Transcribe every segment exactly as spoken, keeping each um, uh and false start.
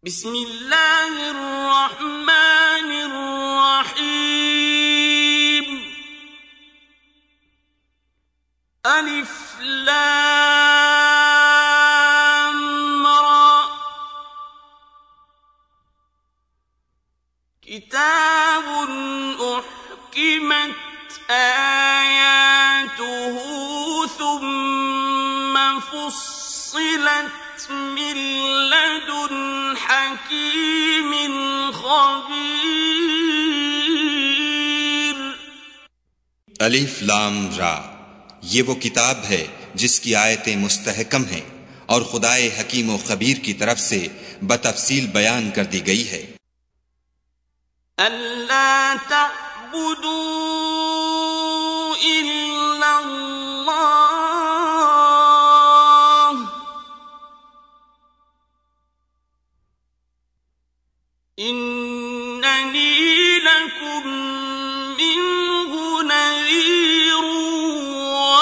बिस्मिल्लाहिर रहमानिर रहीम। अलिफ लाम रा। किताबुन उहकिमत आयातुहु सुम्मा फुस्सिलत मिन लदुन हकीमिन खबीर। अलिफ लाम रा, ये वो किताब है जिसकी आयतें मुस्तहकम हैं और खुदाए हकीम व खबीर की तरफ से बतफसील बयान कर दी गई है। अल्ला तअबुदू इल्लल्लाह इन्ननी लकुम मिन्हु नज़ीरुन व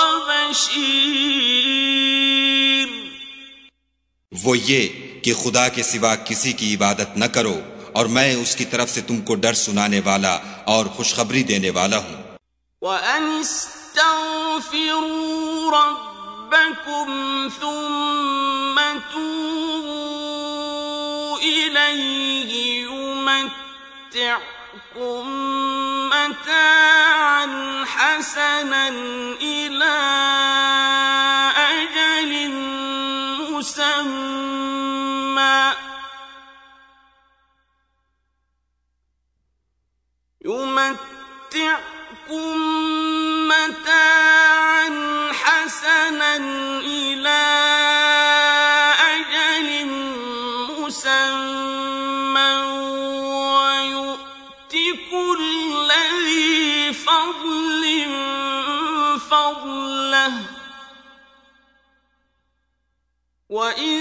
बशीर। वो ये कि खुदा के सिवा किसी की इबादत न करो और मैं उसकी तरफ से तुमको डर सुनाने वाला और खुशखबरी देने वाला हूँ। व अनिस्तगफिरू रब्बकुम सुम्मा तूबू इलैहि युमत्तिअकुम मताअन हसनन इला अजलिन मुसम्मा युमत्तिअकुम मताअन हसनन इला अजलिन मुसम्मा वयु'ति कुल्ला ज़ी फ़ज़लिन फ़ज़लह वइन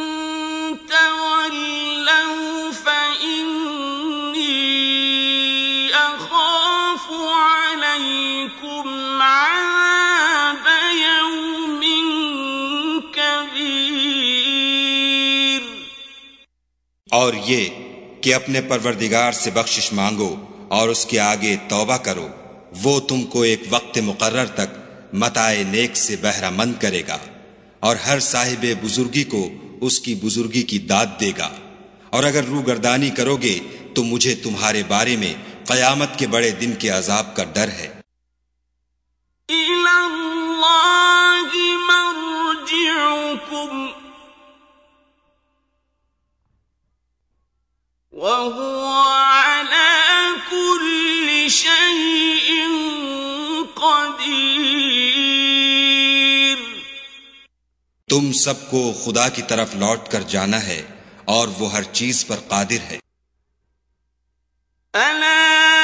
तवल्लव फ़इन्नी अख़ाफ़ु अलैकुम अज़ाब यौमिन कबीर। और ये कि अपने परवरदिगार से बख्शिश मांगो और उसके आगे तौबा करो, वो तुमको एक वक्त मुकर्रर तक मताए नेक से बहरामंद करेगा और हर साहिबे बुजुर्गी को उसकी बुजुर्गी की दाद देगा। और अगर रूगर्दानी करोगे तो मुझे तुम्हारे बारे में क़यामत के बड़े दिन के अजाब का डर है। इलल्लाहि मर्जिउकुम व हुवा अला कुल्ली शैइन क़दीर। तुम सबको खुदा की तरफ लौट कर जाना है और वो हर चीज पर कादिर है। अला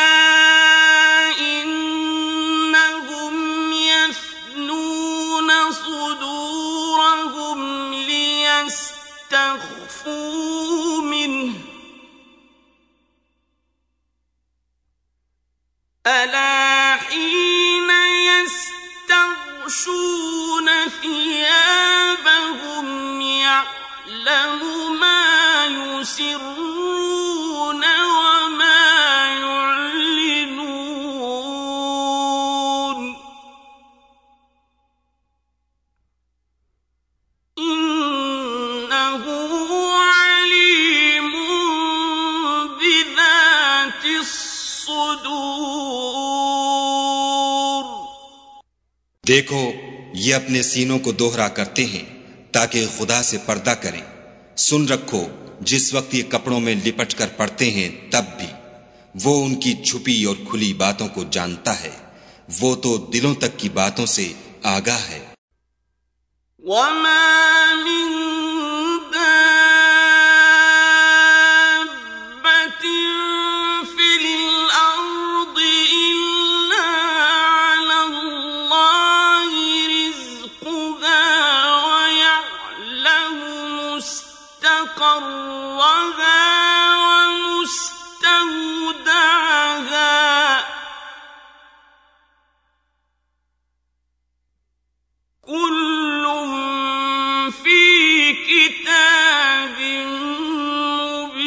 इन्नहुम यफ्नून सुदूरहुम लियस्तख्फू मिन्हु अला हीन यस्तग़शून थियाबहुम यअलमु मा युसिर्रून व मा युअलिनून इन्नहु अलीमुन बिज़ातिस सुदूर। देखो, ये अपने सीनों को दोहरा करते हैं ताकि खुदा से पर्दा करें। सुन रखो, जिस वक्त ये कपड़ों में लिपट कर पड़ते हैं तब भी वो उनकी छुपी और खुली बातों को जानता है। वो तो दिलों तक की बातों से आगाह है। वमा मिन दाब्बतिन फिल अर्दि इल्ला अलल्लाहि रिज़्क़ुहा व यअलमु मुस्तक़र्रहा व मुस्तौदअहा कुल्लुन फी किताबिन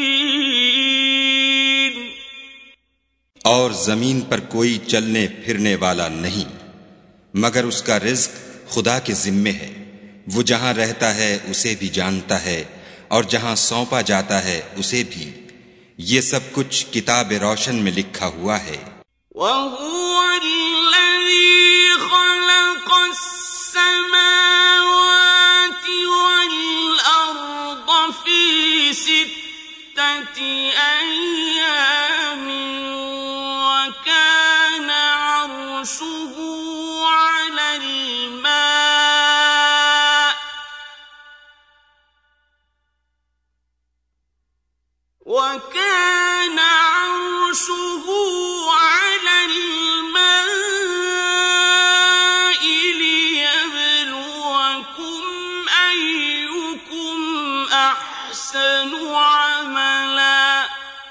और जमीन पर कोई चलने फिरने वाला नहीं मगर उसका रिज्क खुदा के जिम्मे है। वो जहां रहता है उसे भी जानता है और जहां सौंपा जाता है उसे भी। ये सब कुछ किताब रोशन में लिखा हुआ है। وكان عرشه على الماء ليبلوكم أيكم أحسن عملا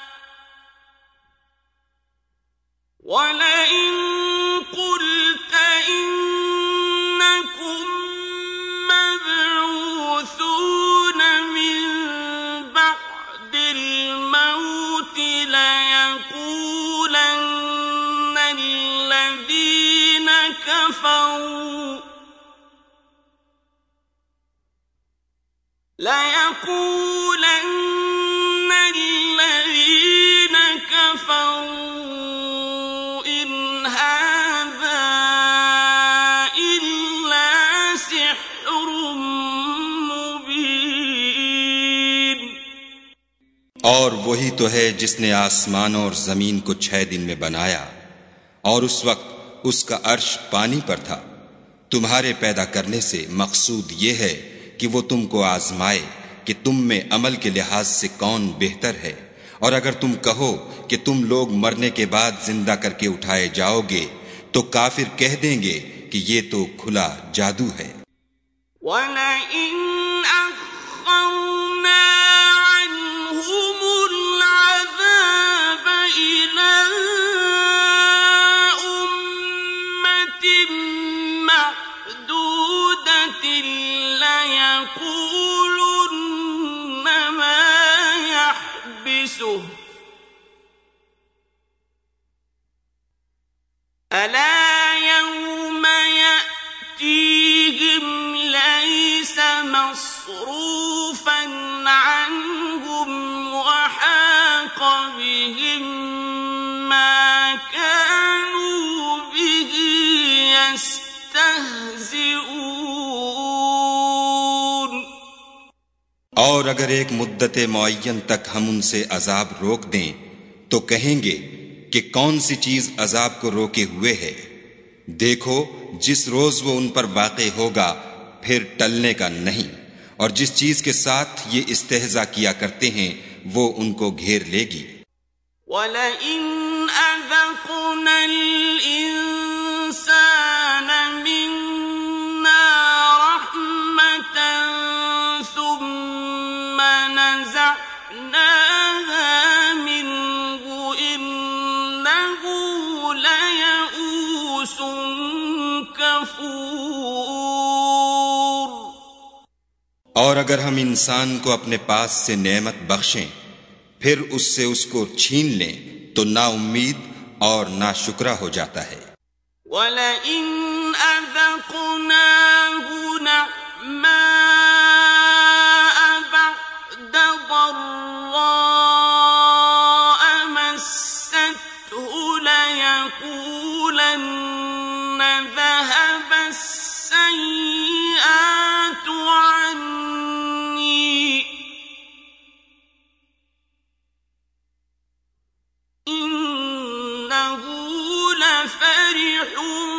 ولئن قلت إنكم مبعوثون من بعد الموت ليقولن الذين كفروا ليقولن الذين كفروا إن هذا إلا سحر مبين। और वही तो है जिसने आसमानों और जमीन को छह दिन में बनाया और उस वक्त उसका अर्श पानी पर था। तुम्हारे पैदा करने से मकसूद ये है कि वो तुमको आजमाए कि तुम में अमल के लिहाज से कौन बेहतर है। और अगर तुम कहो कि तुम लोग मरने के बाद जिंदा करके उठाए जाओगे तो काफिर कह देंगे कि ये तो खुला जादू है। وَلَئِنْ أَخَّرْنَا عَنْهُمُ الْعَذَابَ إِلَى أُمَّةٍ مَّعْدُودَةٍ لَيَقُولُنَّ مَا يَحْبِسُهُ أَلَا يَوْمَ يَأْتِيهِمْ لَيْسَ مَصْرُوفًا عَنْهُمْ وَحَاقَ بِهِم مَّا كَانُوا بِهِ يَسْتَهْزِئُونَ। और अगर एक मुद्दत मुअय्यन तक हम उनसे अजाब रोक दें तो कहेंगे कि कौन सी चीज अजाब को रोके हुए है। देखो जिस रोज वो उन पर वाक़े होगा फिर टलने का नहीं, और जिस चीज के साथ ये इस्तेहजा किया करते हैं वो उनको घेर लेगी। وَلَئِنْ أَذَقْنَا الْإِنسَانَ مِنَّا رَحْمَةً ثُمَّ نَزَعْنَاهَا مِنْهُ إِنَّهُ لَيَئُوسٌ كَفُورٌ। और अगर हम इंसान को अपने पास से नेमत बख्शें फिर उससे उसको छीन लें तो ना उम्मीद और ना शुक्रा हो जाता है। وَلَئِنْ أَذَقْنَاهُ نَعْمَاءَ بَعْدَ ضَرَّاءَ مَسَّتْهُ لَيَقُولَنَّ ذَهَبَ السَّيِّئَاتُ عَنِّي إِنَّهُ لَفَرِحٌ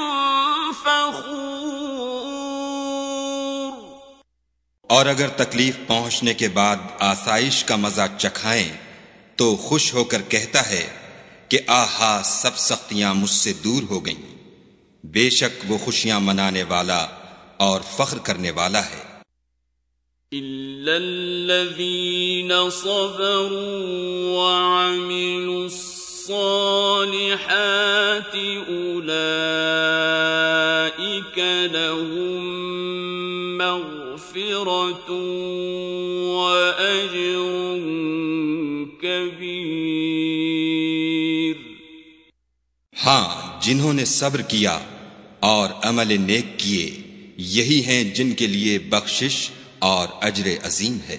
فَخُورٌ। और अगर तकलीफ पहुंचने के बाद आसाइश का मजा चखाएं तो खुश होकर कहता है कि आहा सब सख्तियां मुझसे दूर हो गईं। बेशक वो खुशियां मनाने वाला और फख्र करने वाला है। إِلَّا الَّذِينَ صَبَرُوا وَعَمِلُوا الصَّالِحَاتِ أُولَئِكَ لَهُم مَّغْفِرَةٌ وَأَجْرٌ كَبِيرٌ۔ हाँ, जिन्होंने सब्र किया और अमल नेक किए, यही हैं जिनके लिए बख्शिश और अजर अजीम है।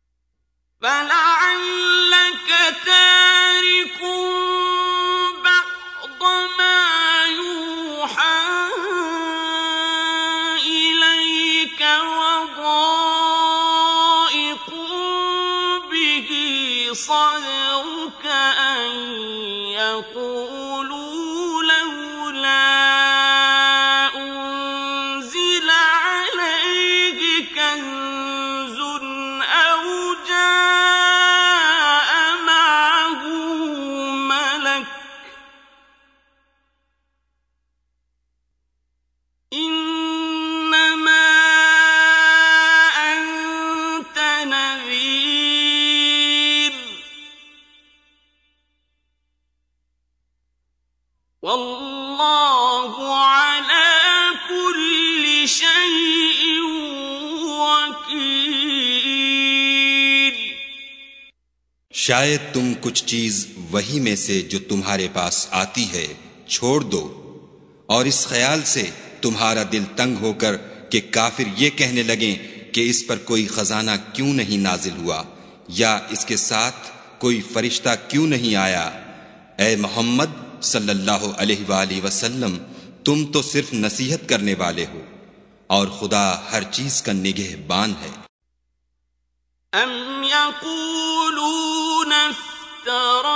शायद तुम कुछ चीज वही में से जो तुम्हारे पास आती है छोड़ दो, और इस ख्याल से तुम्हारा दिल तंग होकर कि काफिर ये कहने लगे कि इस पर कोई खजाना क्यों नहीं नाजिल हुआ, या इसके साथ कोई फरिश्ता क्यों नहीं आया। ए मोहम्मद सल्लल्लाहु अलैहि वसल्लम, तुम तो सिर्फ नसीहत करने वाले हो और खुदा हर चीज का निगहबान है। अम यक़ूलून इफ्तराह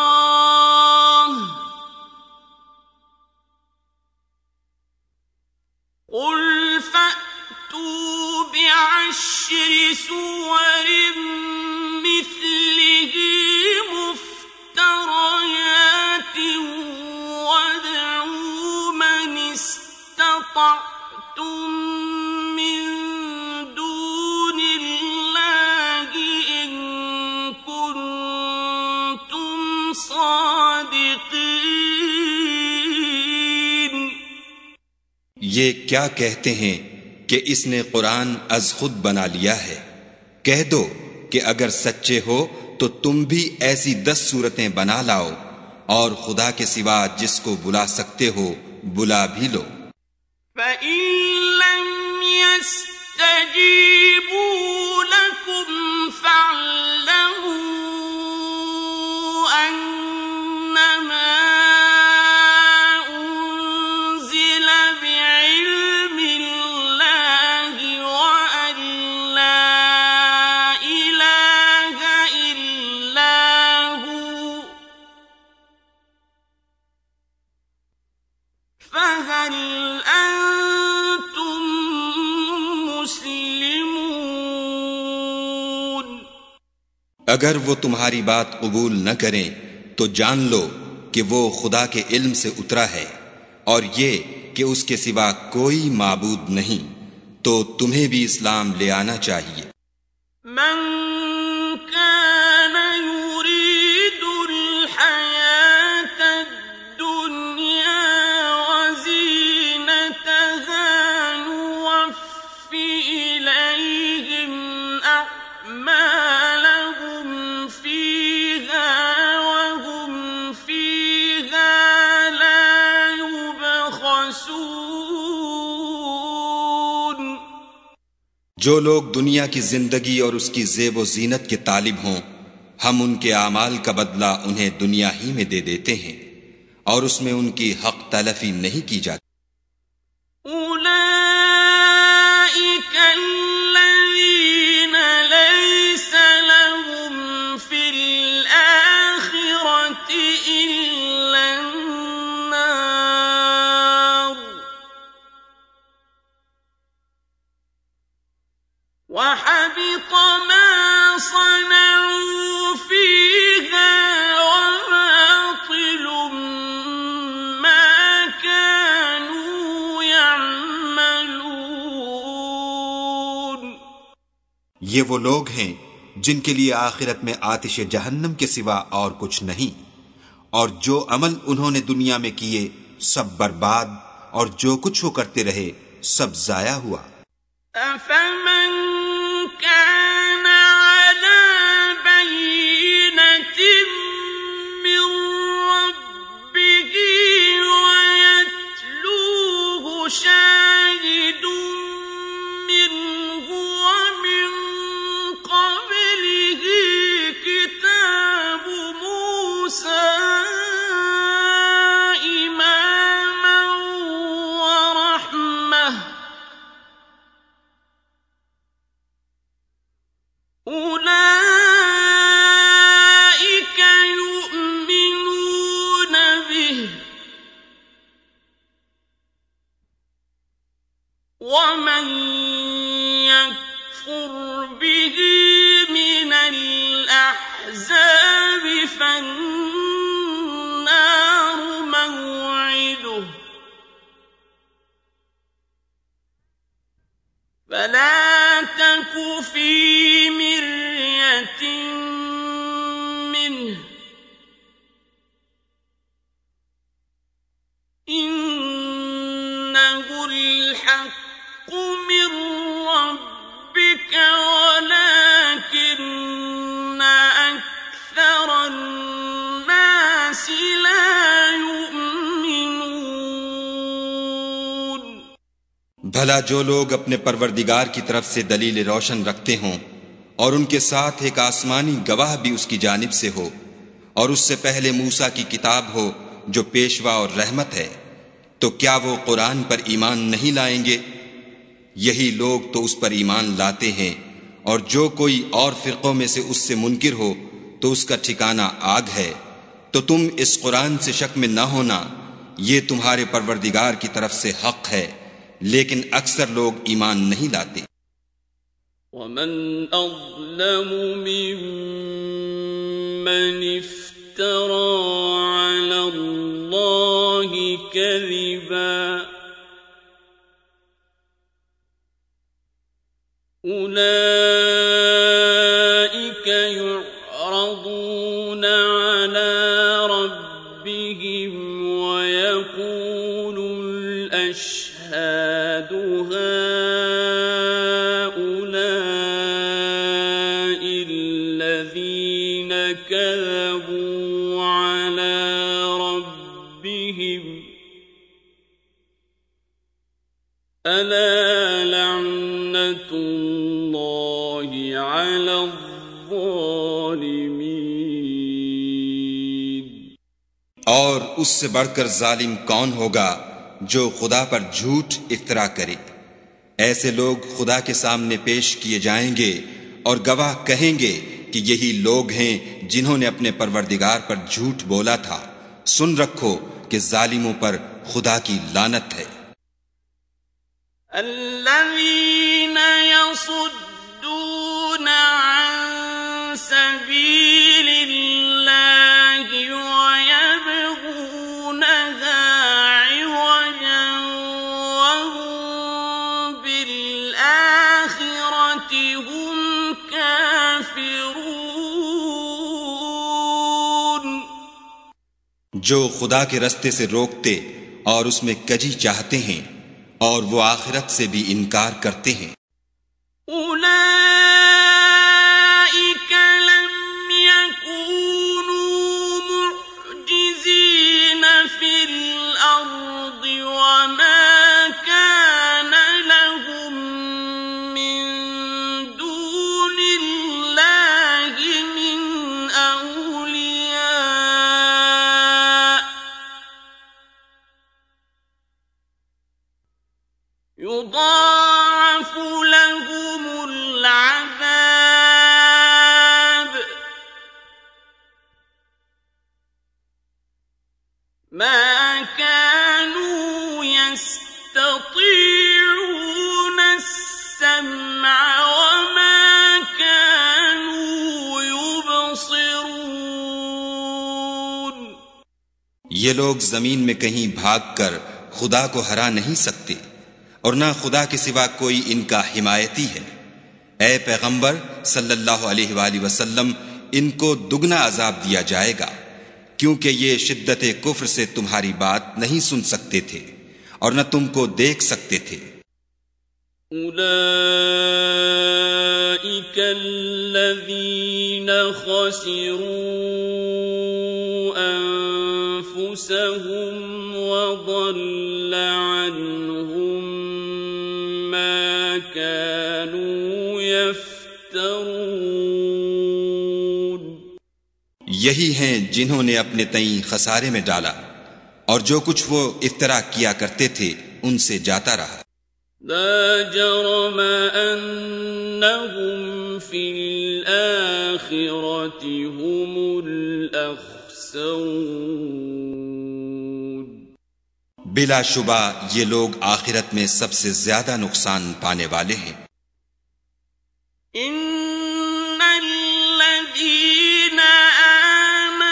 क़ुल फ़अतू बिअश्रि सुवरिन मिस्लिही मुफ्तरयातिन वदऊ मन इस्ततअतुम मिन दूनिल्लाहि इन कुंतुम सादिक़ीन। ये क्या कहते हैं कि इसने कुरान अज खुद बना लिया है। कह दो कि अगर सच्चे हो तो तुम भी ऐसी दस सूरतें बना लाओ, और खुदा के सिवा जिसको बुला सकते हो बुला भी लो। फ़इन लम यस्तजीबू लकुम फ़अलमू अन्नमा उन्ज़िल बिइल्मिल्लाहि व अन ला इलाहा इल्ला हु फ़हल अंतुम मुस्लिमून। अगर वो तुम्हारी बात कबूल न करें तो जान लो कि वो खुदा के इल्म से उतरा है, और ये कि उसके सिवा कोई माबूद नहीं, तो तुम्हें भी इस्लाम ले आना चाहिए। मन कान युरीदुल हयातद दुनिया व ज़ीनतहा नुवफ़्फ़ि इलैहिम अअमालहुम फ़ीहा व हुम फ़ीहा ला युबख़सून। जो लोग दुनिया की जिंदगी और उसकी ज़ेब ज़ीनत के तालिब हों, हम उनके आमाल का बदला उन्हें दुनिया ही में दे देते हैं, और उसमें उनकी हक तलफी नहीं की जाती। उलाइक अल्लज़ीना लैस लहुम फ़िल आखिरति इल्ला अन्नार व हबित मा सनऊ फ़ीहा व बातिलुम मा कानू यअमलून। ये वो लोग हैं जिनके लिए आखिरत में आतिश जहन्नम के सिवा और कुछ नहीं, और जो अमल उन्होंने दुनिया में किए सब बर्बाद, और जो कुछ वो करते रहे सब जाया हुआ। अफमन कान अला बय्यिनतिन मिन रब्बिही व فالنار موعده فلا تك في مرية منه إنه الحق من ربك ولكن أكثر الناس لا يؤمنون भला जो लोग अपने परवरदिगार की तरफ से दलील रोशन रखते हों और उनके साथ एक आसमानी गवाह भी उसकी जानिब से हो और उससे पहले मूसा की किताब हो जो पेशवा और रहमत है, तो क्या वो कुरान पर ईमान नहीं लाएंगे? यही लोग तो उस पर ईमान लाते हैं, और जो कोई और फिरकों में से उससे मुनकिर हो तो उसका ठिकाना आग है। तो तुम इस कुरान से शक में न होना, ये तुम्हारे परवरदिगार की तरफ से हक है, लेकिन अक्सर लोग ईमान नहीं लाते। वमन अज़लमु मिम्मन इफ्तरा अला अल्लाहि कज़िबा उलाइक युअरदून अला रब्बिहिम वयक़ूलुल अशहादु हाउलाइ अल्लज़ीन कज़बू अला रब्बिहिम अला लअनतुल्लाहि अला ज़ालिमीन। और उससे बढ़कर जालिम कौन होगा जो खुदा पर झूठ इफ्तरा करे। ऐसे लोग खुदा के सामने पेश किए जाएंगे और गवाह कहेंगे कि यही लोग हैं जिन्होंने अपने परवरदिगार पर झूठ बोला था। सुन रखो कि जालिमों पर खुदा की लानत है। الذين يصدون عن سبيل الله ويبغونها عوجا وهم بالآخرة هم كافرون। जो खुदा के रस्ते से रोकते और उसमें कजी चाहते हैं और वो आखिरत से भी इनकार करते हैं। उलाइक लम यकूनू मुअजिज़ीन फिल अर्द वमा कान लहुम मिन दूनिल्लाहि मिन औलिया युदाअफ़ लहुमुल अज़ाब मा कानू यस्ततीऊन अस्समअ वमा कानू युबसिरून। ये लोग जमीन में कहीं भागकर खुदा को हरा नहीं सकते और ना खुदा के सिवा कोई इनका हिमायती है। ऐ पैगंबर सल्लल्लाहु अलैहि वसल्लम, इनको दुगना अजाब दिया जाएगा, क्योंकि ये शिद्दत कुफ्र से तुम्हारी बात नहीं सुन सकते थे और न तुमको देख सकते थे। उलाइक अल्लज़ीन खसिरू अनफुसहुम वज़ल्ल अन्हुम मा कानू यफ्तरून। यही हैं जिन्होंने अपने तईं खसारे में डाला और जो कुछ वो इफ्तरा किया करते थे उनसे जाता रहा। ला जरम अन्नहुम फिल आखिरति हुमुल अख्सरून। बिलाशुबा ये लोग आखिरत में सबसे ज्यादा नुकसान पाने वाले हैं। इन्नल्लज़ीना आमनू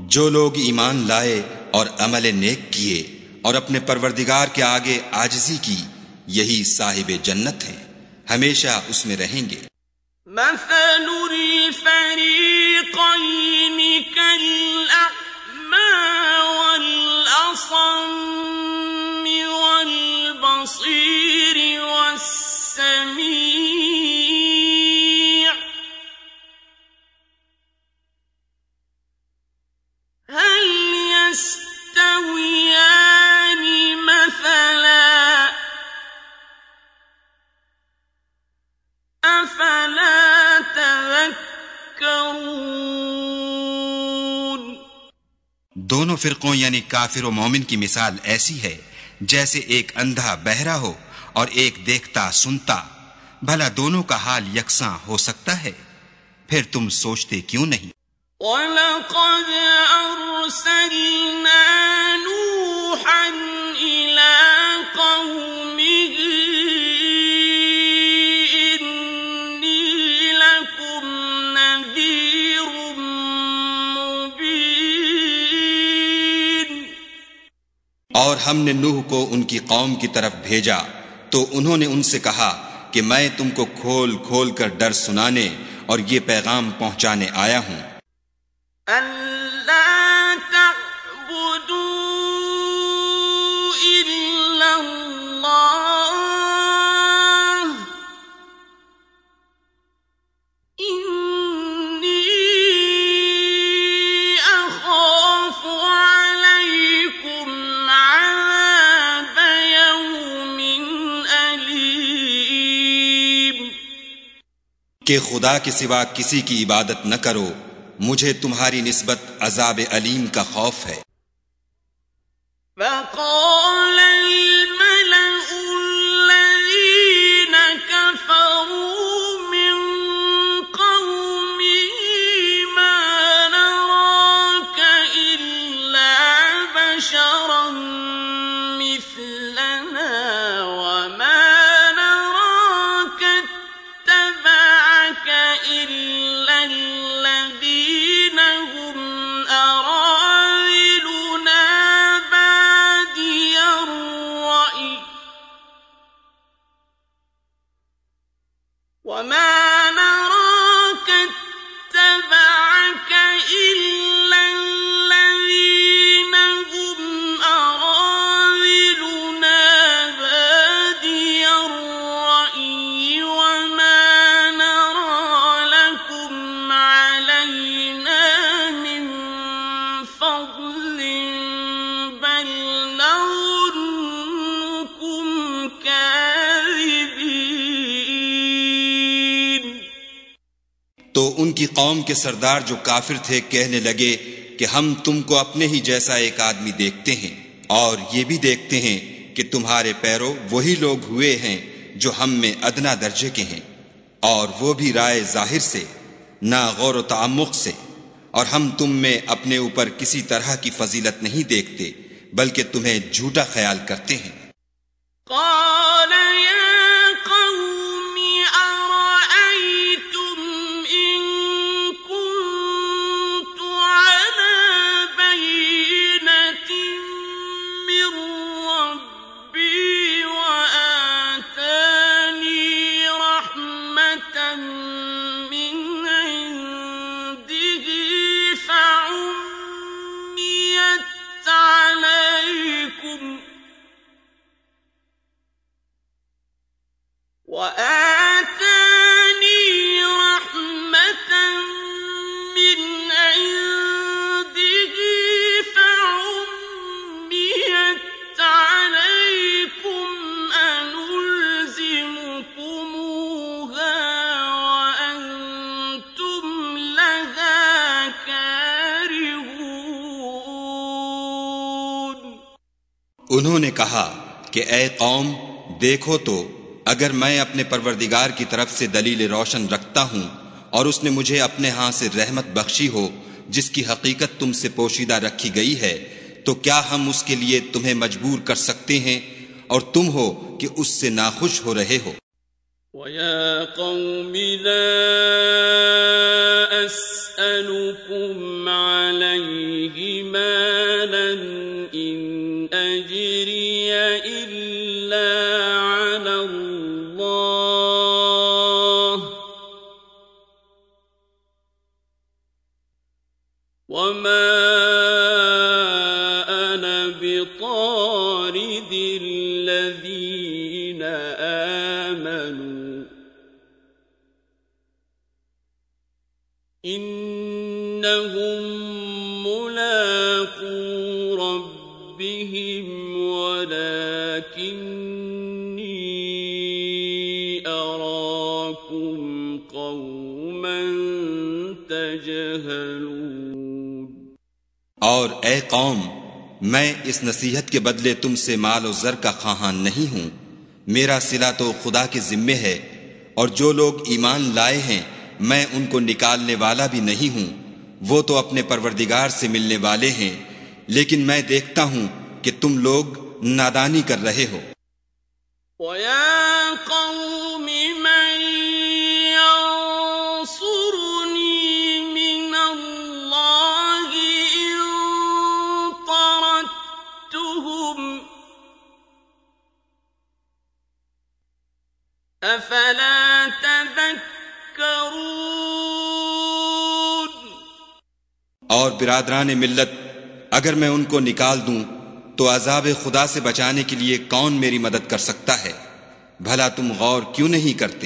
जो लोग ईमान लाए और अमल नेक किए और अपने परवरदिगार के आगे आजिज़ी की, यही साहिबे जन्नत हैं, हमेशा उसमें रहेंगे। मसलुल फरीक़ैनि कल-अ'मा वल-असम्मि वल-बसीरि वस-समी'i हल यस्तवियानि मसलन अफला तज़क्करून। दोनों फिरकों यानी काफिर और मोमिन की मिसाल ऐसी है जैसे एक अंधा बहरा हो और एक देखता सुनता। भला दोनों का हाल यकसां हो सकता है? फिर तुम सोचते क्यों नहीं? वलक़द अर्सलना नूहन इला क़ौमिही इन्नी लकुम नज़ीरुम मुबीन। और हमने नूह को उनकी कौम की तरफ भेजा तो उन्होंने उनसे कहा कि मैं तुमको खोल खोल कर डर सुनाने और ये पैगाम पहुंचाने आया हूं। अल्ला तअबुदू इल्लल्लाह इन्नी अखाफु अलैकुम अज़ाब यौमिन अलीम। कि खुदा के सिवा किसी की इबादत न करो, मुझे तुम्हारी निस्बत अजाब अलीम का खौफ है। फ़क़ाल अल-मलअु अल्लज़ीन कफ़रू मिन क़ौमिही मा नराक इल्ला बशरन मिस्लना वमा नराक इत्तबअक इल्ला الذين هم أراذلنا بادي الرأي وما نراك اتبعك إلا الذين هم أراذلنا بادي الرأي وما نرى لكم علينا من فضل بل نظنكم كاذبين। तो उनकी कौम के सरदार जो काफिर थे कहने लगे कि हम तुमको अपने ही जैसा एक आदमी देखते हैं और ये भी देखते हैं कि तुम्हारे पैरों वही लोग हुए हैं जो हम में अदना दर्जे के हैं, और वो भी राय जाहिर से, ना गौर तअम्मुक से, और हम तुम में अपने ऊपर किसी तरह की फजीलत नहीं देखते बल्कि तुम्हें झूठा ख्याल करते हैं। قال يا قوم أرأيتم إن كنت على بينة من ربي وآتاني رحمة من عنده فعميت عليكم وآتاني رحمة من عنده فعميت عليكم أنلزمكموها وأنتم لها كارهون। उन्होंने कहा कि ऐ कौम, देखो तो अगर मैं अपने परवरदिगार की तरफ से दलील रोशन रखता हूं और उसने मुझे अपने हाथ से रहमत बख्शी हो जिसकी हकीकत तुमसे पोशीदा रखी गई है, तो क्या हम उसके लिए तुम्हें मजबूर कर सकते हैं और तुम हो कि उससे नाखुश हो रहे हो। وَيَا قَوْمِ لَا أسألكم عليه مالا إن أجري إلا على الله وما أنا بطارد الذين آمنوا إنهم ملاقو ربهم ولكني أراكم قوما تجهلون और ए कौम, मैं इस नसीहत के बदले तुमसे माल और ज़र का ख़्वाहान नहीं हूँ। मेरा सिला तो खुदा के जिम्मे है, और जो लोग ईमान लाए हैं मैं उनको निकालने वाला भी नहीं हूँ। वो तो अपने परवरदिगार से मिलने वाले हैं, लेकिन मैं देखता हूँ कि तुम लोग नादानी कर रहे हो। अफला तज़क्करून। और बिरादरान मिल्लत, अगर मैं उनको निकाल दूं तो अज़ाब खुदा से बचाने के लिए कौन मेरी मदद कर सकता है? भला तुम गौर क्यों नहीं करते?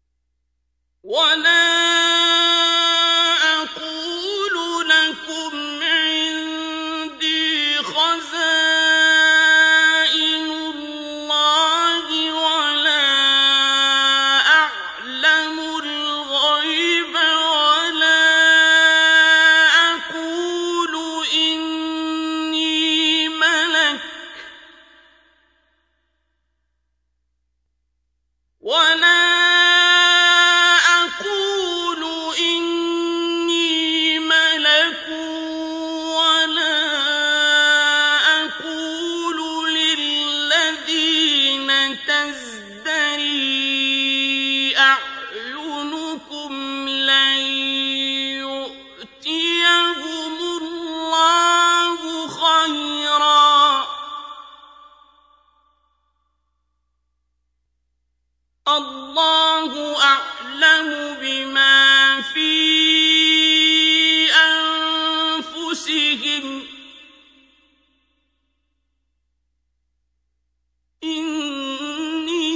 अल्लाहु अअलमु बिमा फी अनफुसिहिम इन्नी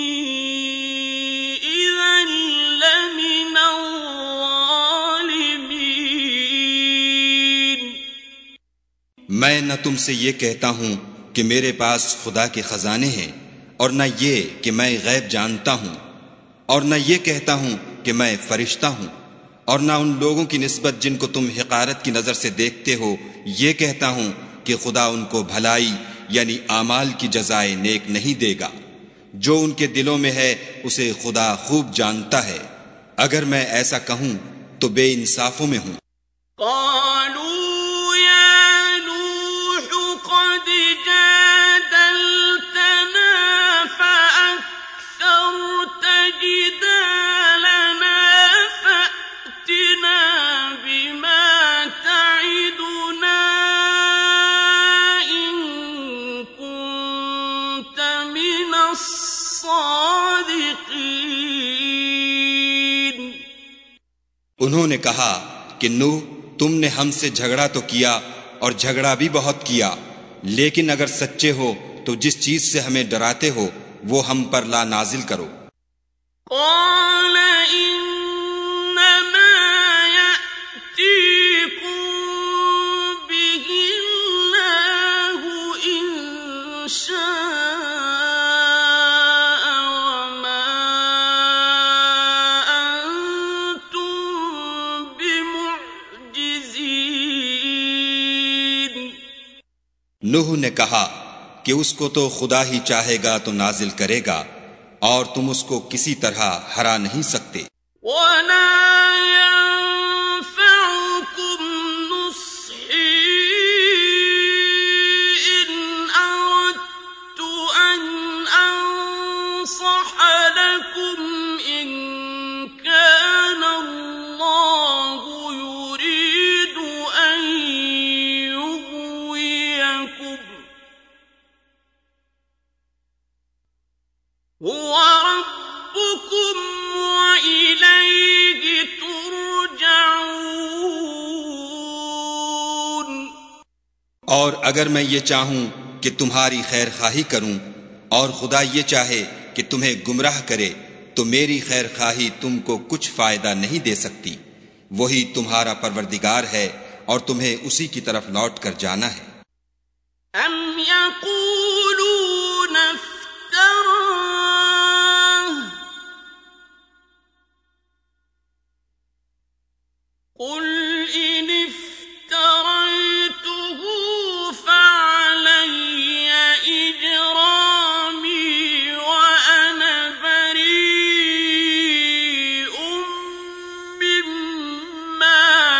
इज़न लमिनल ज़ालिमीन। मैं न तुमसे ये कहता हूँ कि मेरे पास खुदा के खजाने हैं, और न ये कि मैं गैब जानता हूं, और न ये कहता हूं कि मैं फरिश्ता हूं, और न उन लोगों की निस्बत जिनको तुम हिकारत की नजर से देखते हो ये कहता हूं कि खुदा उनको भलाई यानी आमाल की जज़ाए नेक नहीं देगा। जो उनके दिलों में है उसे खुदा खूब जानता है। अगर मैं ऐसा कहूं तो बेइंसाफों में हूं। उन्होंने कहा कि नूह, तुमने हमसे झगड़ा तो किया और झगड़ा भी बहुत किया, लेकिन अगर सच्चे हो तो जिस चीज से हमें डराते हो वो हम पर ला नाजिल करो। नूह ने कहा कि उसको तो खुदा ही चाहेगा तो नाजिल करेगा, और तुम उसको किसी तरह हरा नहीं सकते। إن كان الله और अगर मैं ये चाहूं कि तुम्हारी खैर खाही करूं और खुदा ये चाहे कि तुम्हें गुमराह करे, तो मेरी खैर खाही तुमको कुछ फायदा नहीं दे सकती। वही तुम्हारा परवरदिगार है और तुम्हें उसी की तरफ लौट कर जाना है। अम यक़ूलून इफ्तरा, कुल इन इफ्तरैतुहु फअलैय इजरामी व अना बरीउम मिम्मा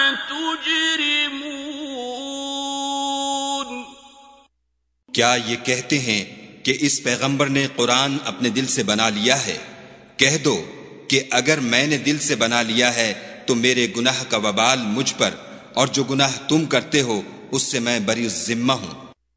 तुजरिमून। क्या ये कहते हैं कि इस पैगंबर ने कुरान अपने दिल से बना लिया है? कह दो कि अगर मैंने दिल से बना लिया है तो मेरे गुनाह का वबाल मुझ पर, और जो गुनाह तुम करते हो उससे मैं बरी जिम्मा हूं।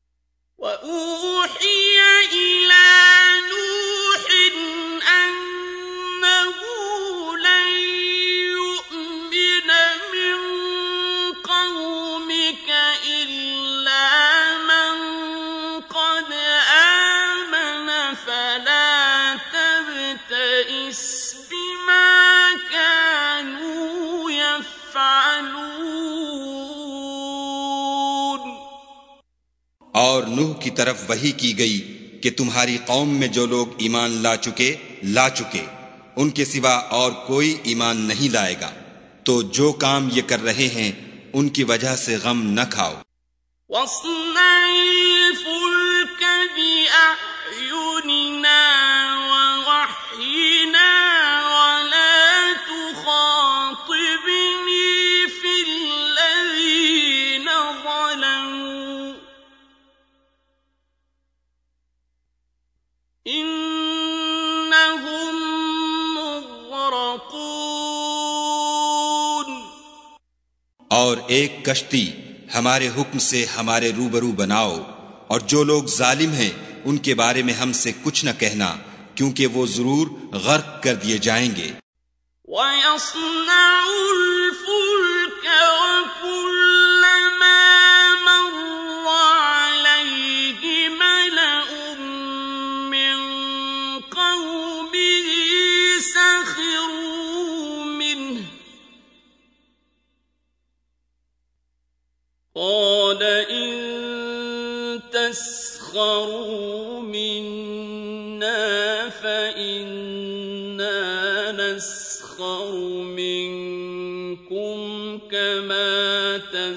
और नूह की तरफ वही की गई कि तुम्हारी कौम में जो लोग ईमान ला चुके ला चुके उनके सिवा और कोई ईमान नहीं लाएगा, तो जो काम ये कर रहे हैं उनकी वजह से गम न खाओ। और एक कश्ती हमारे हुक्म से हमारे रूबरू बनाओ, और जो लोग जालिम हैं उनके बारे में हमसे कुछ न कहना, क्योंकि वो जरूर गर्क कर दिए जाएंगे। قال إن تسخروا منا فإنا نسخر منكم كما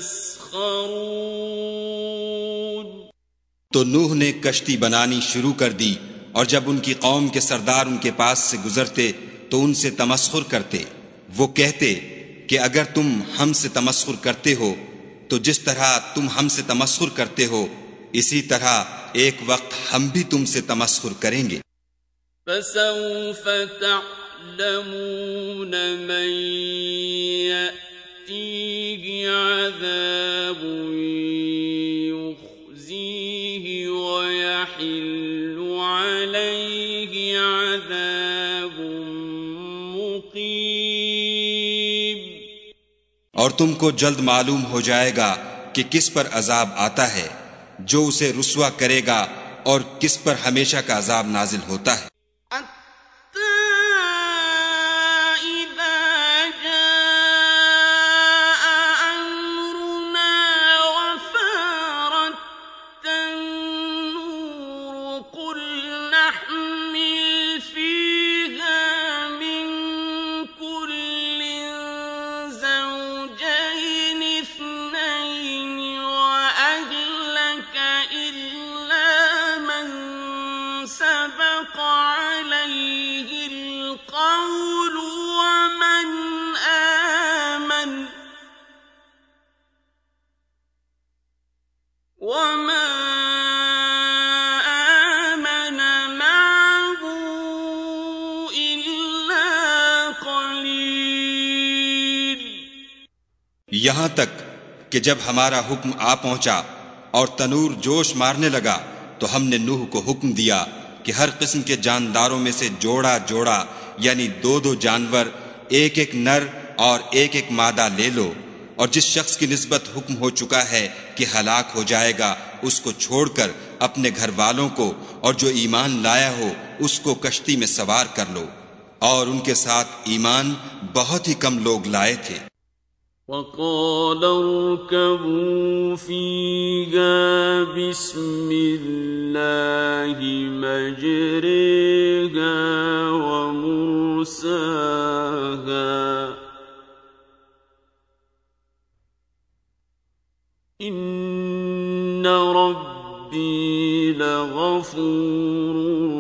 تسخرون। तो नूह ने कश्ती बनानी शुरू कर दी, और जब उनकी कौम के सरदार उनके पास से गुजरते तो उनसे तमस्खुर करते। वो कहते कि अगर तुम हमसे तमस्खुर करते हो तो जिस तरह तुम हमसे तमस्खुर करते हो इसी तरह एक वक्त हम भी तुमसे तमस्खुर करेंगे। फसौफ तअलमून मन यअतीहि अज़ाबुन युख़ज़ीहि व यहिल्लु अलैहि अज़ाबुन मुक़ीम। और तुमको जल्द मालूम हो जाएगा कि किस पर अजाब आता है जो उसे रुस्वा करेगा, और किस पर हमेशा का अजाब नाजिल होता है। यहां तक कि जब हमारा हुक्म आ पहुंचा और तनूर जोश मारने लगा तो हमने नूह को हुक्म दिया कि हर किस्म के जानदारों में से जोड़ा जोड़ा यानी दो दो जानवर, एक एक नर और एक एक मादा ले लो, और जिस शख्स की निस्बत हुक्म हो चुका है कि हलाक हो जाएगा, उसको छोड़कर अपने घर वालों को और जो ईमान लाया हो उसको कश्ती में सवार कर लो। और उनके साथ ईमान बहुत ही कम लोग लाए थे। وَقَالَ ارْكَبُوا فِيهَا بِسْمِ اللَّهِ مَجْرَاهَا وَمُرْسَاهَا إِنَّ رَبِّي لَغَفُورٌ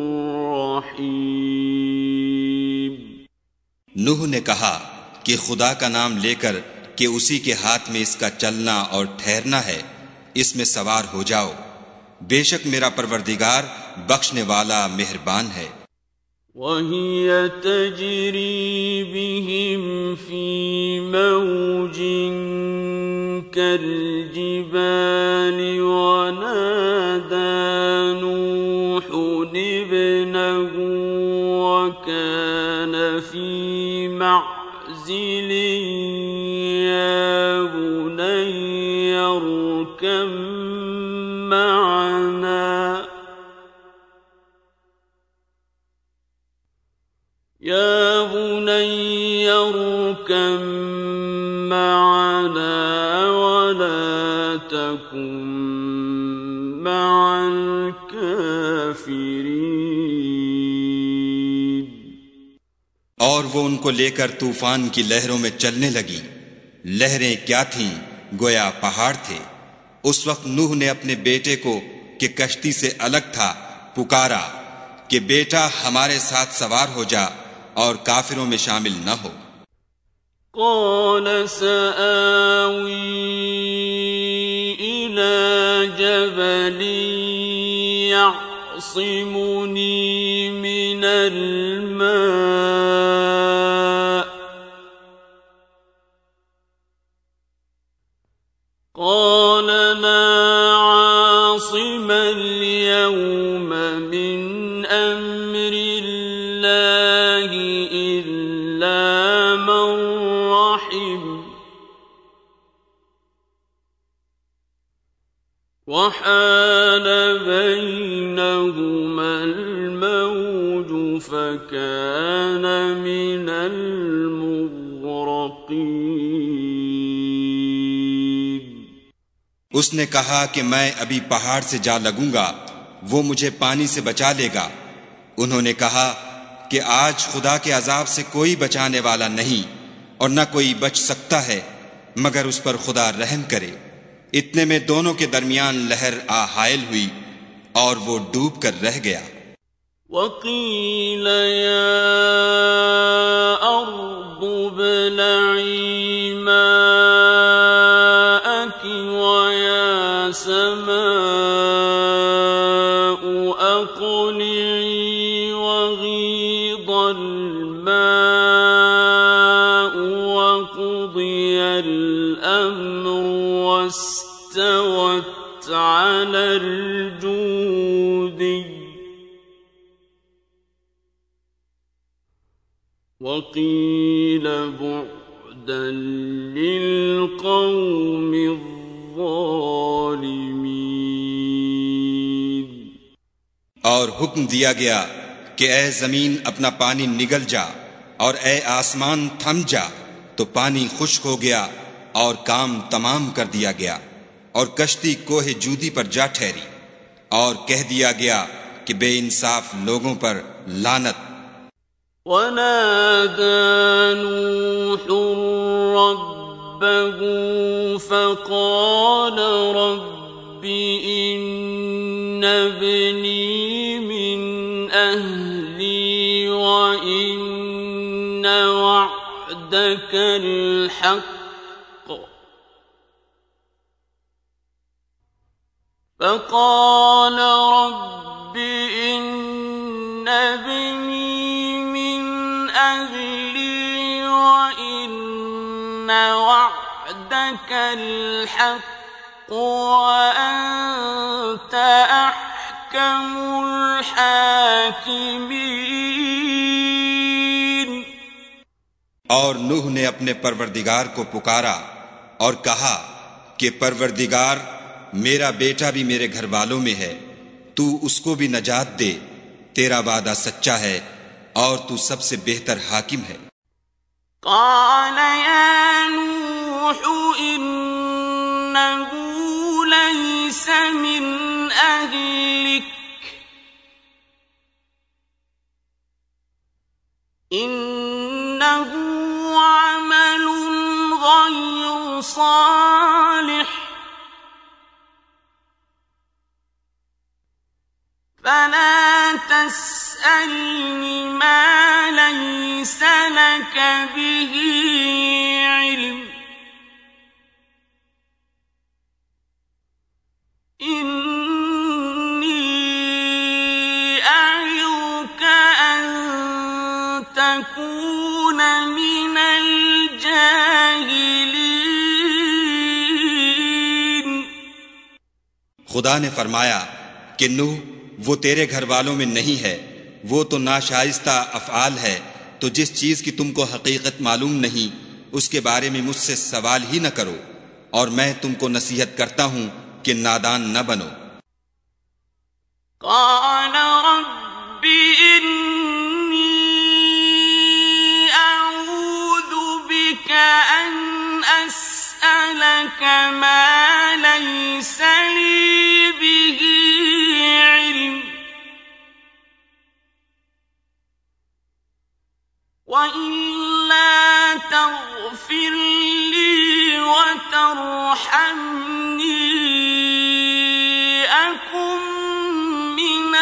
رَّحِيمٌ। नूह ने कहा कि खुदा का नाम लेकर कि उसी के हाथ में इसका चलना और ठहरना है, इसमें सवार हो जाओ। बेशक मेरा परवरदिगार बख्शने वाला मेहरबान है। وَهِيَ تَجْرِي بِهِمْ فِي مَوْجٍ كَالْجِبَالِ وَنَادَى نُوحٌ ابْنَهُ وَكَانَ فِي مَعْزِلٍ يَا بُنَيَّ ارْكَب مَّعَنَا يَا بُنَيَّ ارْكَب مَّعَنَا وَلَا تَكُن مَّعَ الْكَافِرِينَ। और वो उनको लेकर तूफान की लहरों में चलने लगी। लहरें क्या थीं, गोया पहाड़ थे। उस वक्त नूह ने अपने बेटे को कि कश्ती से अलग था पुकारा कि बेटा हमारे साथ सवार हो जा और काफिरों में शामिल न हो। قال سآوي إلى جبل يعصمني من الماء قال لا عاصم اليوم من أمر الله إلا من رحم وحال بينهما الموج فكان من المغرقين। उसने कहा कि मैं अभी पहाड़ से जा लगूंगा, वो मुझे पानी से बचा लेगा। उन्होंने कहा कि आज खुदा के अजाब से कोई बचाने वाला नहीं और न कोई बच सकता है मगर उस पर खुदा रहम करे। इतने में दोनों के दरमियान लहर आ हायल हुई और वो डूब कर रह गया। वक़ील या अर्दु इब्लई माअकी व या समाअु अक़लिई व गीदल माअु व क़ुदियल अम्रु वस्तवत अलल जूदी वक़ील बुअदन लिलक़ौमि ज़ालिमीन। और हुक्म दिया गया कि ऐ जमीन अपना पानी निगल जा और ऐ आसमान थम जा। तो पानी खुश्क हो गया और काम तमाम कर दिया गया और कश्ती कोहे जूदी पर जा ठहरी और कह दिया गया कि बेइंसाफ लोगों पर लानत। वनादा नूह रब्बहु फ़क़ाल रब्बि इन्न इब्नी मिन अहली व इन्न वअदकल हक़्क़ फ़क़ाल रब्बि इन्न इब्नी أهلي وإن وعدك الحق وأنت أحكم الحاكمين। और नूह ने अपने परवरदिगार को पुकारा और कहा कि परवरदिगार, मेरा बेटा भी मेरे घर वालों में है, तू उसको भी नजात दे, तेरा वादा सच्चा है और तू सबसे बेहतर हाकिम है। قال يا نوح إنه ليس من أهلك إنه عمل غير صالح فلا تسألني ما ليس لك به علم إني أعظك أن تكون من الجاهلين। खुदा ने फरमाया कि नूह, वो तेरे घर वालों में नहीं है, वो तो नाशाइस्ता अफआल है, तो जिस चीज की तुमको हकीकत मालूम नहीं उसके बारे में मुझसे सवाल ही न करो, और मैं तुमको नसीहत करता हूं कि नादान न बनो। قال رب إني أعوذ بك أن أسألك ما ليس لي به علم وإلا تغفر لي وترحمني أكن من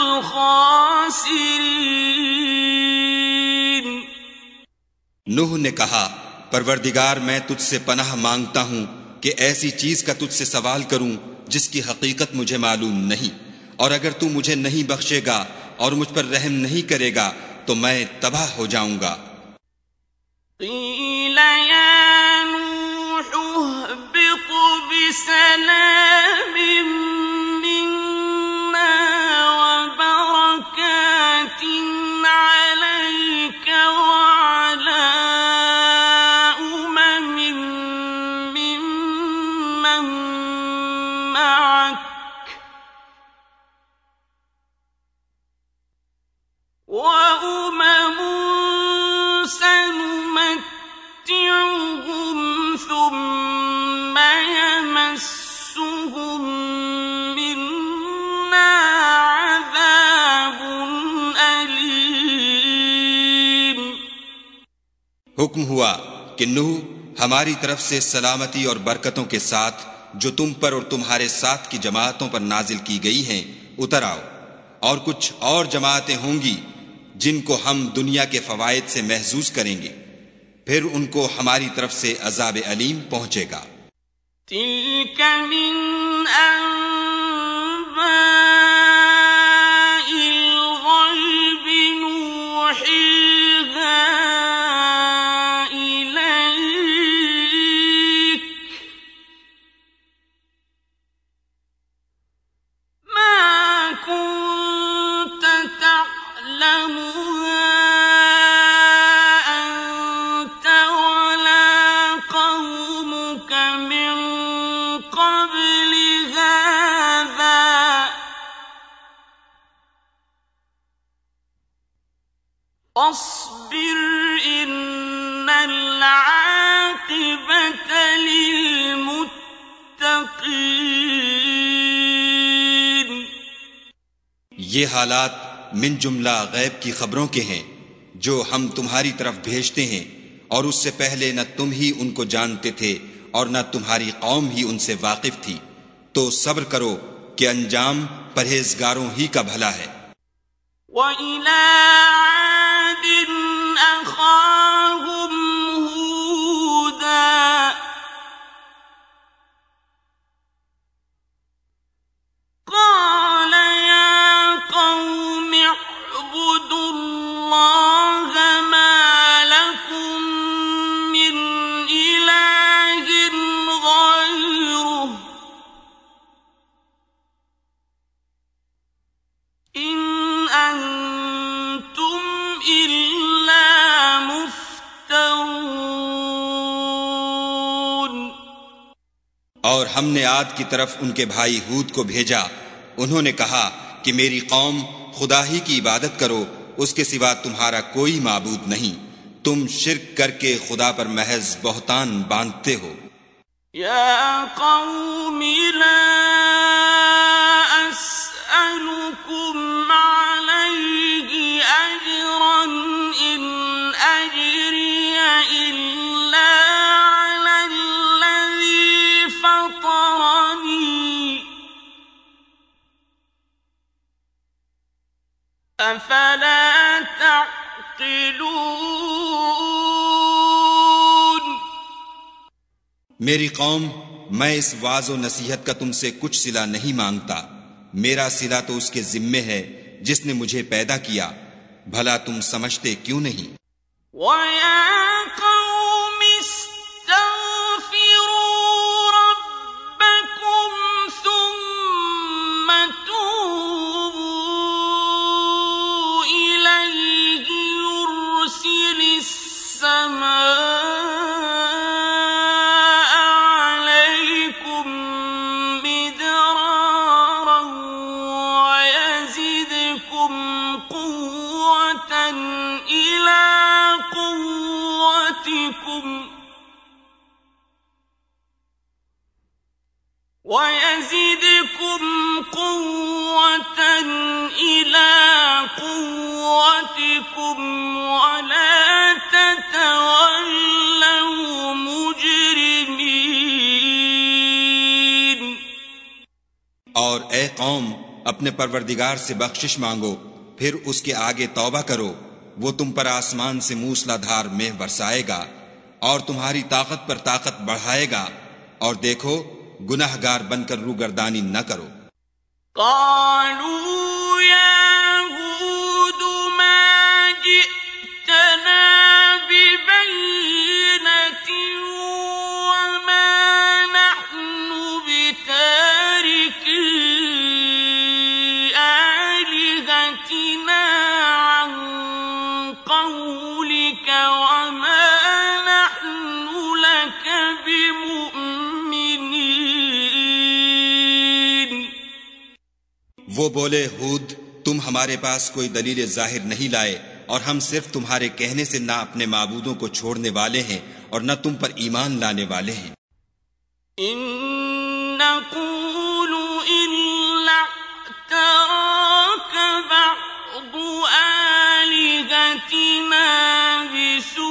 الخاسرين। नूह ने कहा, परवरदिगार, मैं तुझसे पनाह मांगता हूं कि ऐसी चीज का तुझसे सवाल करूं जिसकी हकीकत मुझे मालूम नहीं, और अगर तू मुझे नहीं बख्शेगा और मुझ पर रहम नहीं करेगा तो मैं तबाह हो जाऊंगा। قيل يا نوح اهبط بسلام منا وبركات عليك وعلى أمم ممن معك وأمم سنمتعهم ثم يمسهم منا عذاب أليم। हुक्म हुआ कि नूह, हमारी तरफ से सलामती और बरकतों के साथ जो तुम पर और तुम्हारे साथ की जमातों पर नाजिल की गई हैं उतर आओ, और कुछ और जमातें होंगी जिनको हम दुनिया के फवायद से महसूस करेंगे, फिर उनको हमारी तरफ से अजाब अलीम पहुंचेगा। तिल्क मिन अंबाइल गैबि नूहीहा इलैक मा कुन्त तअलमुहा واصبر إن العاقبة للمتقين। ये हालात मिन जुमला गैब की खबरों के हैं जो हम तुम्हारी तरफ भेजते हैं, और उससे पहले न तुम ही उनको जानते थे और न तुम्हारी कौम ही उनसे वाकिफ थी, तो सब्र करो कि अंजाम परहेजगारों ही का भला है। وإلى عاد أخاهم هودا قال يا قوم اعبدوا الله ما لكم من إله غيره إن أنتم إلا مفترون। और हमने आद की तरफ उनके भाई हूद को भेजा। उन्होंने कहा कि मेरी कौम, खुदा ही की इबादत करो, उसके सिवा तुम्हारा कोई माबूद नहीं। तुम शिर्क करके खुदा पर महज बहतान बांधते हो। या कौमी ला अस्अलुकुम अलैहि अजरन इन अजरिय इल्ला अलल्लज़ी फतरनी अफला तअक़िलून। मेरी कौम, मैं इस वाज़ो नसीहत का तुमसे कुछ सिला नहीं मांगता। मेरा सिला तो उसके जिम्मे है जिसने मुझे पैदा किया। भला तुम समझते क्यों नहीं? وَيَزِدْكُمْ قُوَّةً إِلَى قُوَّتِكُمْ وَلَا تَتَوَلَّوْا مُجْرِمِينَ। और ए कौम, अपने परवरदिगार से बख्शिश मांगो, फिर उसके आगे तौबा करो। वो तुम पर आसमान से मूसलाधार मेघ बरसाएगा और तुम्हारी ताकत पर ताकत बढ़ाएगा। और देखो, गुनाहगार बनकर रूगर्दानी न करो। क़ालू या हूद मा जि'तना बिबय्यिनतिन वमा नहनु बितारिकी आलिहतिना अन क़ौलिक वमा नहनु लक बिमुअ्मिनीन। वो बोले, हूद, तुम हमारे पास कोई दलील जाहिर नहीं लाए और हम सिर्फ तुम्हारे कहने से ना अपने माबूदों को छोड़ने वाले हैं और न तुम पर ईमान लाने वाले हैं। इन नक़ूलु इल्ला तराक बअदु आलिहतिना बिसू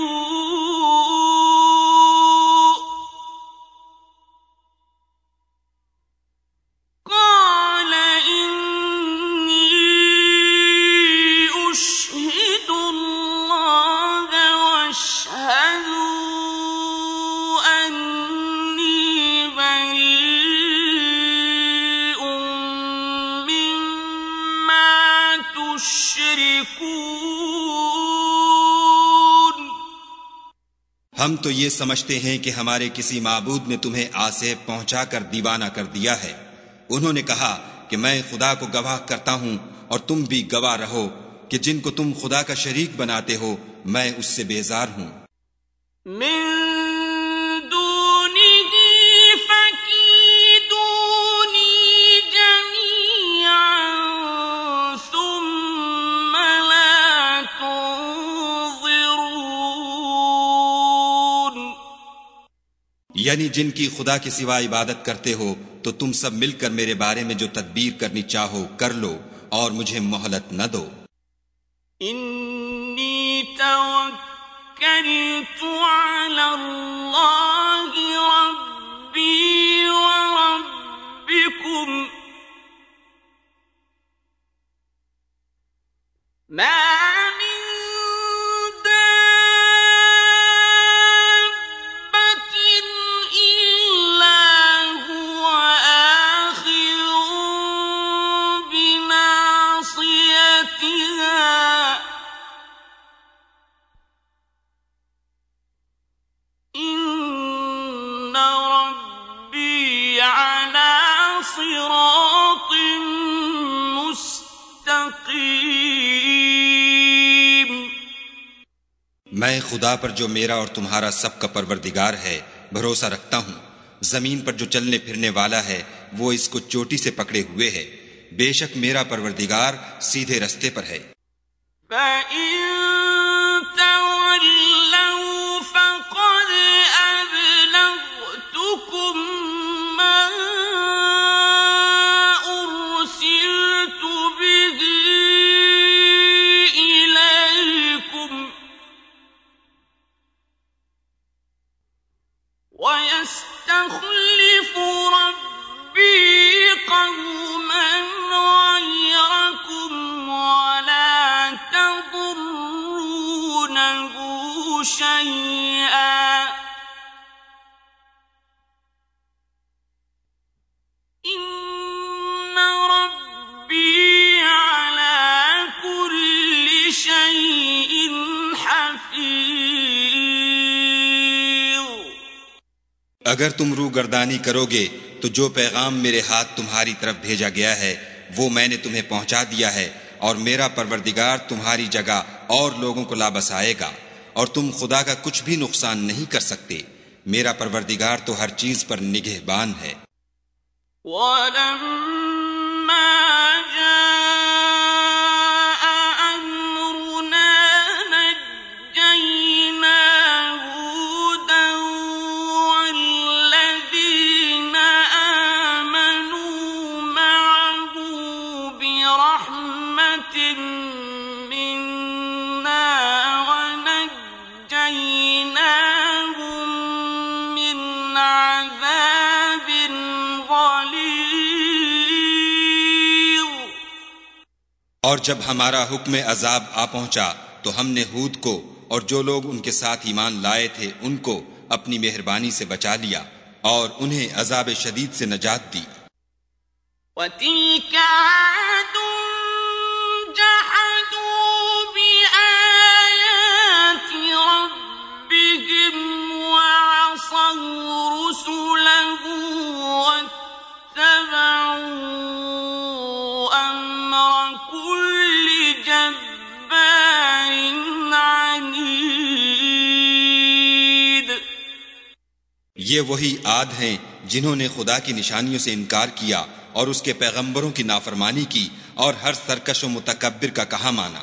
हम तो ये समझते हैं कि हमारे किसी माबूद ने तुम्हें आसेब पहुंचाकर दीवाना कर दिया है। उन्होंने कहा कि मैं खुदा को गवाह करता हूं और तुम भी गवाह रहो कि जिनको तुम खुदा का शरीक बनाते हो, मैं उससे बेजार हूं। यानी जिनकी खुदा के सिवा इबादत करते हो, तो तुम सब मिलकर मेरे बारे में जो तदबीर करनी चाहो कर लो और मुझे मोहलत न दो। इन्नी तवक्कलतु अलल्लाहि रब्बी व रब्बिकुम मा मैं खुदा पर जो मेरा और तुम्हारा सबका परवरदिगार है भरोसा रखता हूं। जमीन पर जो चलने फिरने वाला है वो इसको चोटी से पकड़े हुए है। बेशक मेरा परवरदिगार सीधे रस्ते पर है। अगर तुम रूगर्दानी करोगे तो जो पैगाम मेरे हाथ तुम्हारी तरफ भेजा गया है वो मैंने तुम्हें पहुंचा दिया है, और मेरा परवरदिगार तुम्हारी जगह और लोगों को ला बसाएगा, और तुम खुदा का कुछ भी नुकसान नहीं कर सकते। मेरा परवरदिगार तो हर चीज पर निगहबान है। और जब हमारा हुक्म अजाब आ पहुंचा तो हमने हूद को और जो लोग उनके साथ ईमान लाए थे उनको अपनी मेहरबानी से बचा लिया और उन्हें अजाब शदीद से नजात दी। ये वही आद हैं जिन्होंने खुदा की निशानियों से इनकार किया और उसके पैगंबरों की नाफरमानी की और हर सरकश व मुतकब्बिर का कहा माना।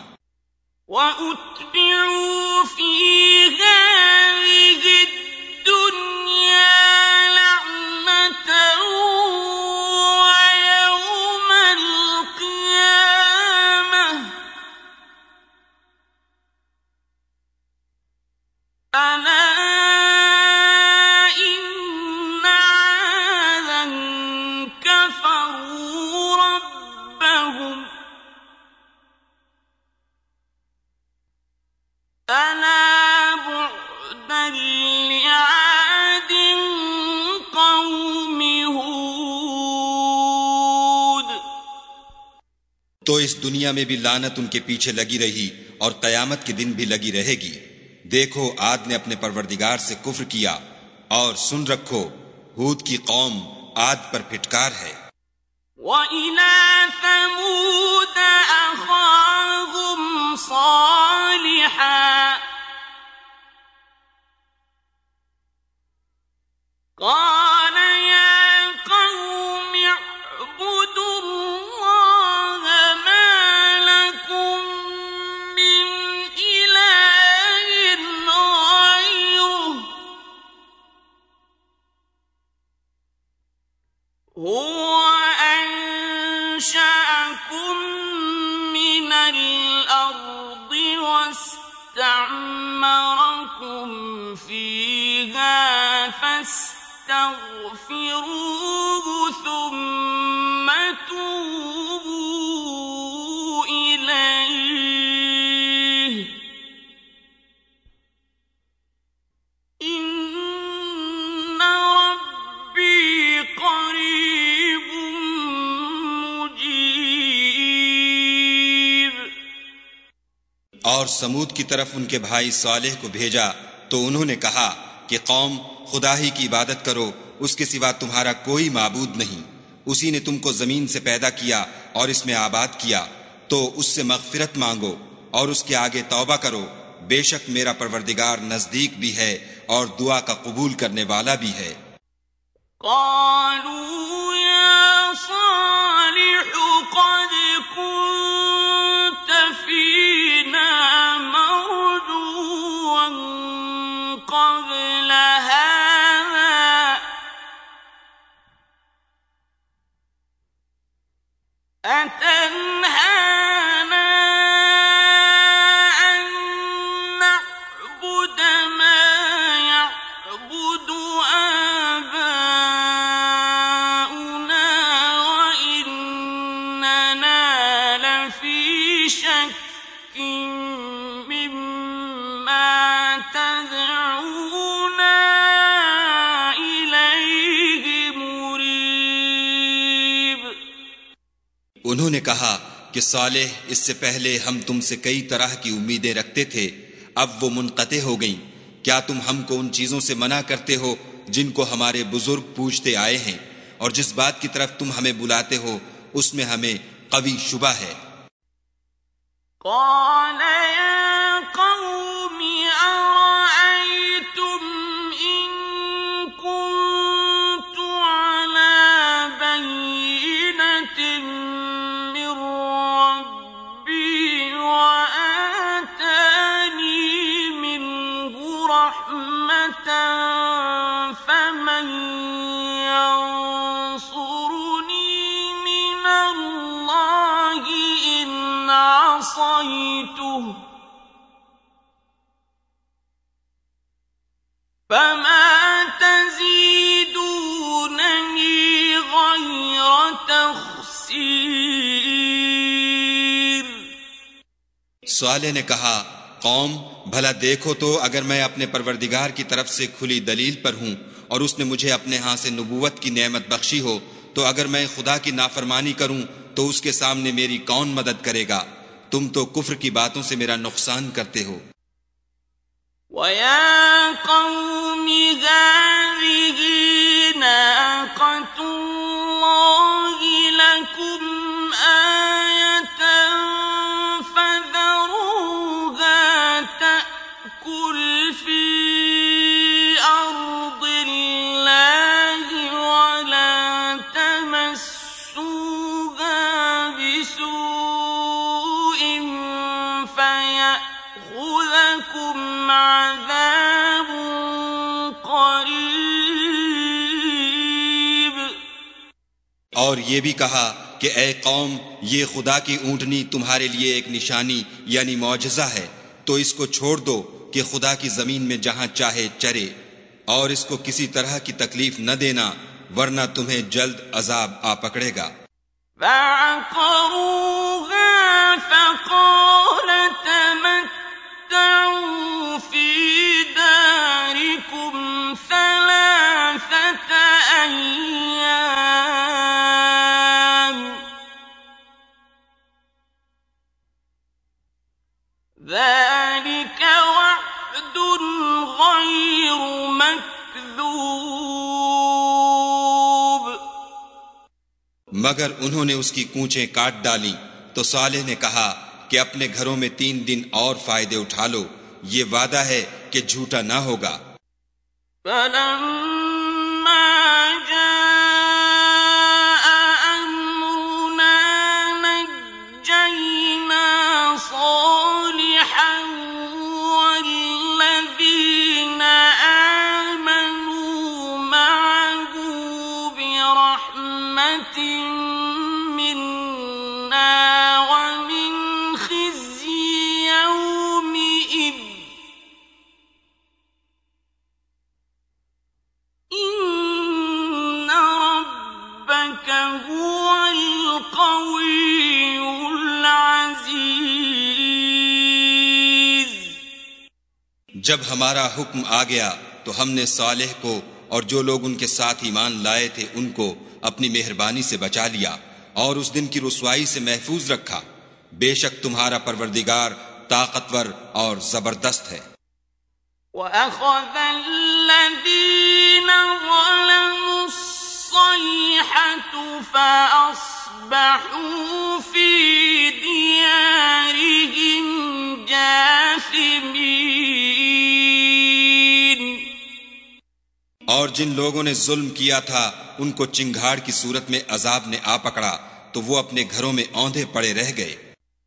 तो इस दुनिया में भी लानत उनके पीछे लगी रही और कयामत के दिन भी लगी रहेगी। देखो आद ने अपने परवरदिगार से कुफ्र किया, और सुन रखो हूद की कौम आद पर फिटकार है। और समूद की तरफ उनके भाई सालेह को भेजा तो उन्होंने कहा कि कौम खुदा ही की इबादत करो, उसके सिवा तुम्हारा कोई माबूद नहीं। उसी ने तुमको जमीन से पैदा किया और इसमें आबाद किया, तो उससे मगफिरत मांगो और उसके आगे तौबा करो। बेशक मेरा परवरदिगार नजदीक भी है और दुआ का कबूल करने वाला भी है। قالوا يا صالح قد كنت فينا مرجوا قبل هذا أتنهانا أن نعبد ما يعبد آباؤنا وإننا لفي شك مما تدعونا إليه مريب। उन्होंने कहा कि सालेह, इससे पहले हम तुमसे कई तरह की उम्मीदें रखते थे, अब वो मुनक़ते हो गईं। क्या तुम हमको उन चीजों से मना करते हो जिनको हमारे बुजुर्ग पूछते आए हैं, और जिस बात की तरफ तुम हमें बुलाते हो उसमें हमें कवी शुबा है। قال يا قوم أرأيتم إن كنت على بينة من ربي وآتاني منه رحمة فمن ينصرني من الله إن عصيته فما تزيدونني غير تخسير। सालेह ने कहा, कौम, भला देखो तो अगर मैं अपने परवरदिगार की तरफ से खुली दलील पर हूं और उसने मुझे अपने हाथ से नबूवत की नेमत बख्शी हो, तो अगर मैं खुदा की नाफरमानी करूं तो उसके सामने मेरी कौन मदद करेगा? तुम तो कुफ्र की बातों से मेरा नुकसान करते हो। وَيَا قَوْمِ هَٰذِهِ نَاقَةُ اللَّهِ لَكُمْ آيَةً فَذَرُوهَا تَأْكُلْ فِي أَرْضِ اللَّهِ وَلَا تَمَسُّوهَا بِسُوءٍ فَيَأْخُذَكُمْ عَذَابٌ قَرِيبٌ। और ये भी कहा कि ए कौम, ये खुदा की ऊंटनी तुम्हारे लिए एक निशानी यानी मौजज़ा है, तो इसको छोड़ दो कि खुदा की जमीन में जहां चाहे चरे, और इसको किसी तरह की तकलीफ न देना, वरना तुम्हें जल्द अजाब आ पकड़ेगा। فَعَقَرُوهَا فَقَالَ تَمَتَّعُوا فِي دَارِكُمْ ثَلَاثَةَ أَيَّامٍ ذَلِكَ وَعْدٌ غَيْرُ مَكْذُوبٍ। मगर उन्होंने उसकी कूंचें काट डाली, तो सालेह ने कहा कि अपने घरों में तीन दिन और फायदे उठा लो, ये वादा है कि झूठा ना होगा। فَلَمَّا جَاءَ أَمْرُنَا نَجَّيْنَا صَالِحًا وَالَّذِينَ آمَنُوا مَعَهُ بِرَحْمَةٍ مِّنَّا وَمِنْ خِزْيِ يَوْمِئِذٍ إِنَّ رَبَّكَ هُوَ الْقَوِيُّ الْعَزِيزُ। जब हमारा हुक्म आ गया तो हमने सालेह को और जो लोग उनके साथ ईमान लाए थे उनको अपनी मेहरबानी से बचा लिया और उस दिन की रुसवाई से महफूज रखा। बेशक तुम्हारा परवरदिगार ताकतवर और जबरदस्त है। وَأَخَذَ الَّذِينَ ظَلَمُوا الصَّيْحَةُ فَأَصْبَحُوا فِي دِيَارِهِمْ جَاثِمِينَ। और जिन लोगों ने जुल्म किया था उनको चिंगाड़ की सूरत में अजाब ने आ पकड़ा तो वो अपने घरों में औंधे पड़े रह गए।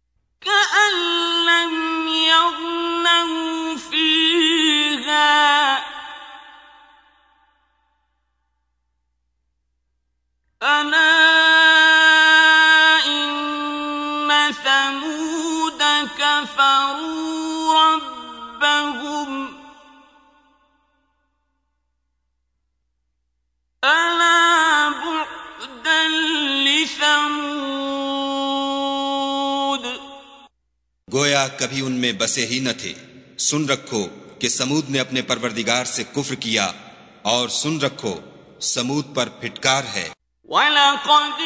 गोया कभी उनमें बसे ही न थे। सुन रखो कि समूद ने अपने परवरदिगार से कुफ्र किया, और सुन रखो समूद पर फिटकार है। वलक़द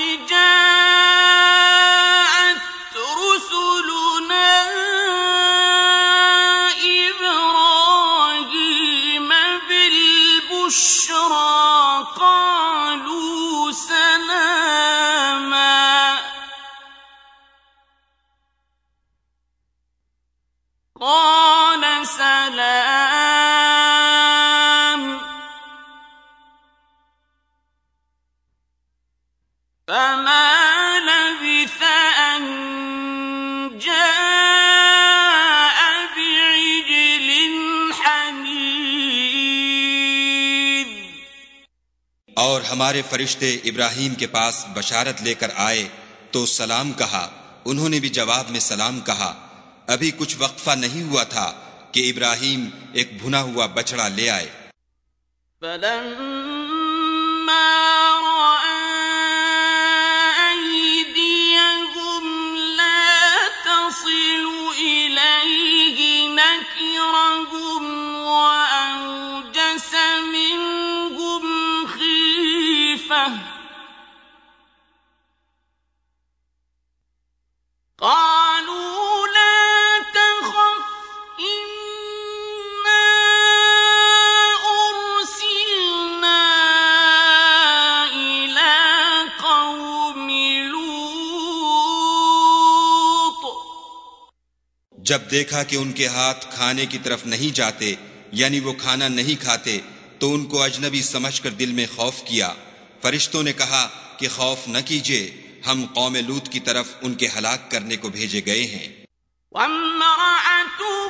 जाअत रुसुलुना इब्राहीम बिलबुश्रा क़ालू सलामा क़ाल सलाम फमा लबिथ अन जाअ बिइज्लिन हनीद। और हमारे फरिश्ते इब्राहीम के पास बशारत लेकर आए तो सलाम कहा। उन्होंने भी जवाब में सलाम कहा। अभी कुछ वक्फा नहीं हुआ था कि इब्राहीम एक भुना हुआ बछड़ा ले आए। जब देखा कि उनके हाथ खाने की तरफ नहीं जाते, यानी वो खाना नहीं खाते, तो उनको अजनबी समझकर दिल में खौफ किया। फरिश्तों ने कहा कि खौफ न कीजिए, हम कौम लूत की तरफ उनके हलाक करने को भेजे गए हैं।